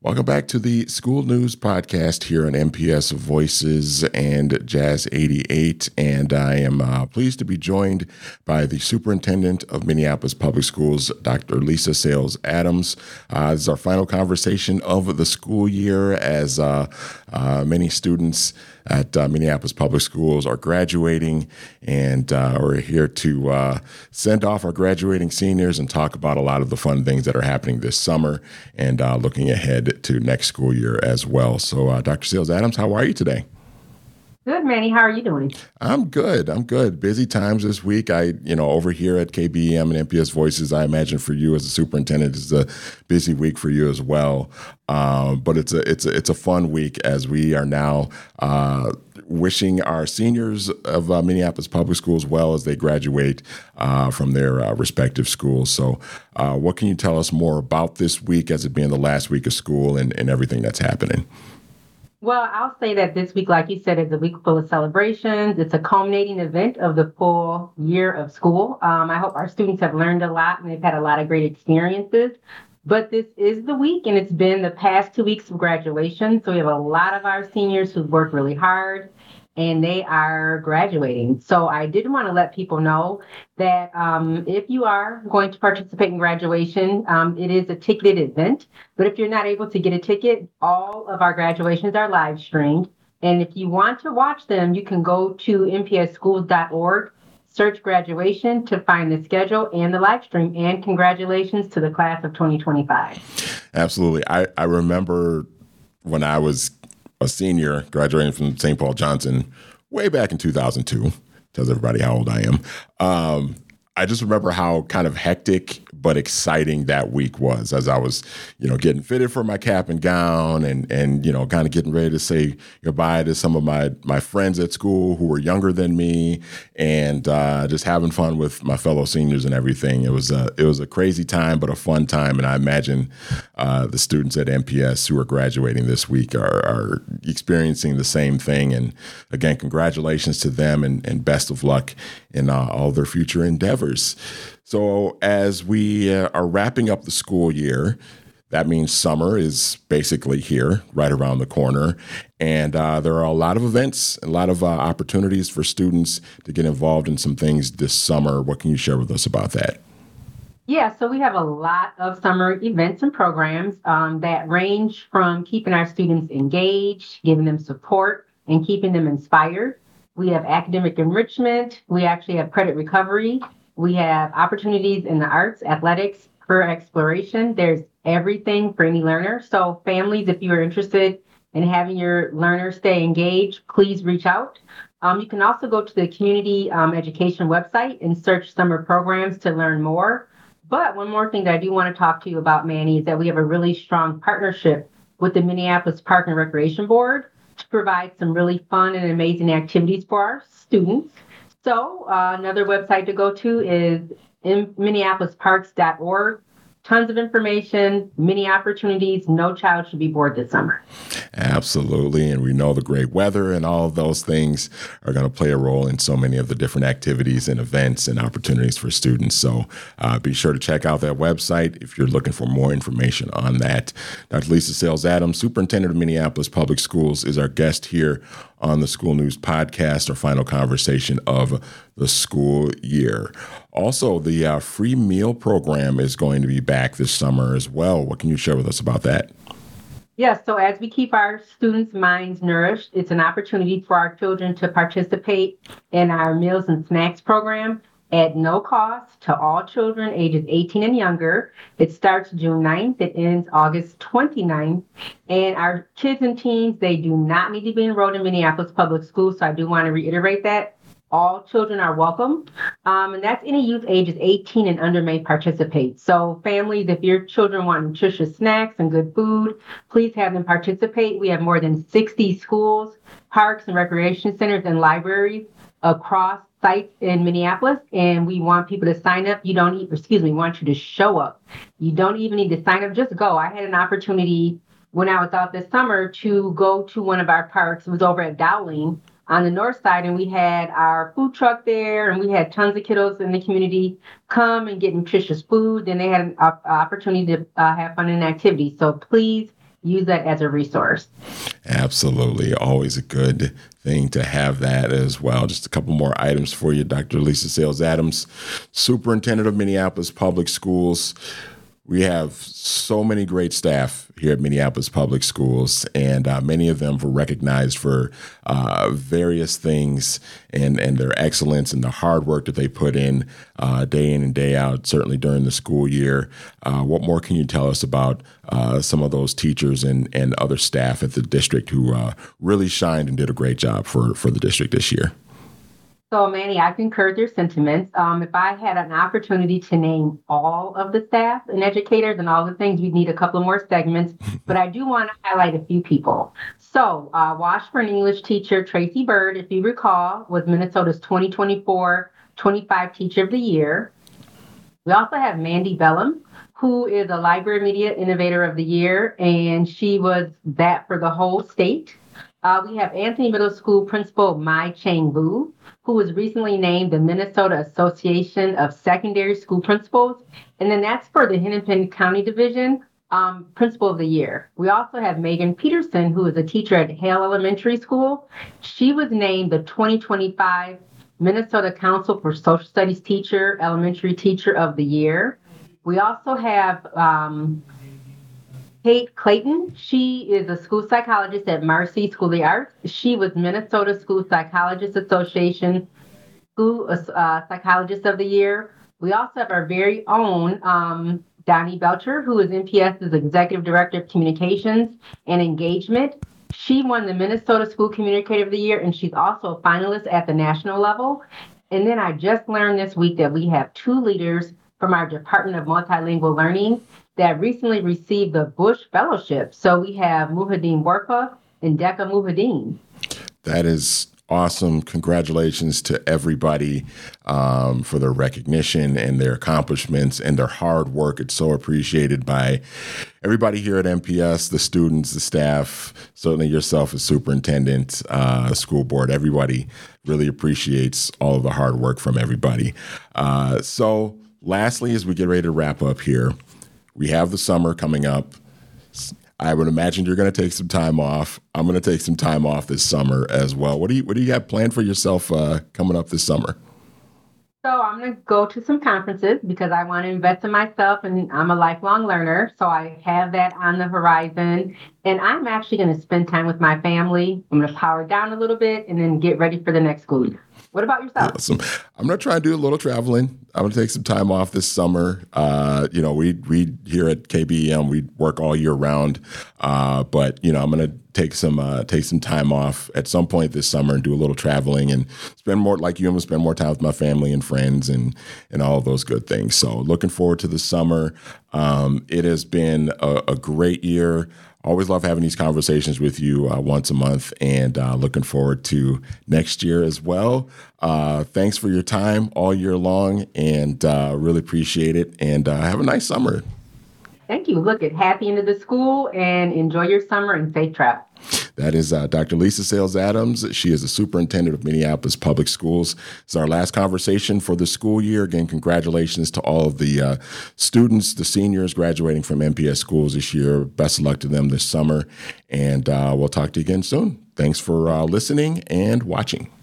Welcome back to the School News Podcast here on MPS Voices and Jazz 88. And I am pleased to be joined by the Superintendent of Minneapolis Public Schools, Dr. Lisa Sales Adams. This is our final conversation of the school year as many students at Minneapolis Public Schools are graduating, and we're here to send off our graduating seniors and talk about a lot of the fun things that are happening this summer and looking ahead to next school year as well. So Dr. Sales Adams, how are you today? Good, Manny. How are you doing? I'm good. Busy times this week. Over here at KBEM and MPS Voices, I imagine for you as a superintendent, it's a busy week for you as well. But it's a fun week as we are now wishing our seniors of Minneapolis Public Schools well as they graduate from their respective schools. So what can you tell us more about this week as it being the last week of school and everything that's happening? Well, I'll say that this week, like you said, is a week full of celebrations. It's a culminating event of the full year of school. I hope our students have learned a lot and they've had a lot of great experiences. But this is the week, and it's been the past 2 weeks of graduation. So we have a lot of our seniors who've worked really hard, and they are graduating. So I did want to let people know that if you are going to participate in graduation, it is a ticketed event. But if you're not able to get a ticket, all of our graduations are live streamed. And if you want to watch them, you can go to mpsschools.org, search graduation to find the schedule and the live stream. And congratulations to the class of 2025. Absolutely. I remember when I was a senior graduating from St. Paul Johnson way back in 2002. Tells everybody how old I am. I just remember how kind of hectic but exciting that week was as I was, getting fitted for my cap and gown and kind of getting ready to say goodbye to some of my friends at school who were younger than me and just having fun with my fellow seniors and everything. It was a crazy time, but a fun time. And I imagine the students at MPS who are graduating this week are experiencing the same thing. And again, congratulations to them and best of luck in all their future endeavors. So as we are wrapping up the school year, that means summer is basically here, right around the corner. And there are a lot of events, a lot of opportunities for students to get involved in some things this summer. What can you share with us about that? Yeah, so we have a lot of summer events and programs that range from keeping our students engaged, giving them support, and keeping them inspired. We have academic enrichment. We actually have credit recovery. We have opportunities in the arts, athletics, career exploration. There's everything for any learner. So families, if you are interested in having your learners stay engaged, please reach out. You can also go to the community education website and search summer programs to learn more. But one more thing that I do want to talk to you about, Manny, is that we have a really strong partnership with the Minneapolis Park and Recreation Board to provide some really fun and amazing activities for our students. So another website to go to is minneapolisparks.org. Tons of information, many opportunities. No child should be bored this summer. Absolutely. And we know the great weather and all of those things are going to play a role in so many of the different activities and events and opportunities for students. So be sure to check out that website if you're looking for more information on that. Dr. Lisa Sales Adams, Superintendent of Minneapolis Public Schools, is our guest here on the School News Podcast, our final conversation of the school year. Also, the free meal program is going to be back this summer as well. What can you share with us about that? Yes, so as we keep our students' minds nourished, it's an opportunity for our children to participate in our Meals and Snacks program at no cost to all children ages 18 and younger. It starts June 9th. It ends August 29th. And our kids and teens, they do not need to be enrolled in Minneapolis Public Schools. So I do want to reiterate that. All children are welcome. And that's any youth ages 18 and under may participate. So families, if your children want nutritious snacks and good food, please have them participate. We have more than 60 schools, parks and recreation centers and libraries across sites in Minneapolis, and we want people to sign up. We want you to show up. You don't even need to sign up, just go. I had an opportunity when I was out this summer to go to one of our parks. It was over at Dowling on the north side, and we had our food truck there, and we had tons of kiddos in the community come and get nutritious food. Then they had an opportunity to have fun and activities. So please use that as a resource. Absolutely. Always a good thing to have that as well. Just a couple more items for you. Dr. Lisa Sales Adams, Superintendent of Minneapolis Public Schools. We have so many great staff here at Minneapolis Public Schools, and many of them were recognized for various things and their excellence and the hard work that they put in and day out, certainly during the school year. What more can you tell us about some of those teachers and other staff at the district who really shined and did a great job for the district this year? So, Manny, I concur with your sentiments. If I had an opportunity to name all of the staff and educators and all the things, we'd need a couple more segments, but I do want to highlight a few people. So, Washburn English teacher Tracy Bird, if you recall, was Minnesota's 2024-25 Teacher of the Year. We also have Mandy Bellum, who is a Library Media Innovator of the Year, and she was that for the whole state. We have Anthony Middle School Principal Mai Chang Vu, who was recently named the Minnesota Association of Secondary School Principals. And then that's for the Hennepin County Division, Principal of the Year. We also have Megan Peterson, who is a teacher at Hale Elementary School. She was named the 2025 Minnesota Council for Social Studies Teacher, Elementary Teacher of the Year. We also have Kate Clayton. She is a school psychologist at Marcy School of the Arts. She was Minnesota School Psychologists Association School Psychologist of the Year. We also have our very own Donnie Belcher, who is MPS's Executive Director of Communications and Engagement. She won the Minnesota School Communicator of the Year, and she's also a finalist at the national level. And then I just learned this week that we have two leaders from our Department of Multilingual Learning that recently received the Bush Fellowship. So we have Muhadeen Warpa and Decca Muhadeen. That is awesome. Congratulations to everybody for their recognition and their accomplishments and their hard work. It's so appreciated by everybody here at MPS, the students, the staff, certainly yourself as superintendent, school board. Everybody really appreciates all of the hard work from everybody. So lastly, as we get ready to wrap up here, we have the summer coming up. I would imagine you're going to take some time off. I'm going to take some time off this summer as well. What do you have planned for yourself coming up this summer? So I'm going to go to some conferences because I want to invest in myself, and I'm a lifelong learner. So I have that on the horizon. And I'm actually going to spend time with my family. I'm going to power down a little bit and then get ready for the next school year. What about yourself? Awesome. I'm going to try and do a little traveling. I'm going to take some time off this summer. We here at KBEM, we work all year round. But I'm going to take some time off at some point this summer and do a little traveling and spend more, like you, I'm going to spend more time with my family and friends and all of those good things. So looking forward to the summer. It has been a great year. Always love having these conversations with you once a month, and looking forward to next year as well. Thanks for your time all year long, and really appreciate it. And have a nice summer. Thank you. Look, happy end of the school, and enjoy your summer and safe travel. That is Dr. Lisa Sales Adams. She is the superintendent of Minneapolis Public Schools. It's our last conversation for the school year. Again, congratulations to all of the students, the seniors graduating from MPS schools this year. Best of luck to them this summer. And we'll talk to you again soon. Thanks for listening and watching.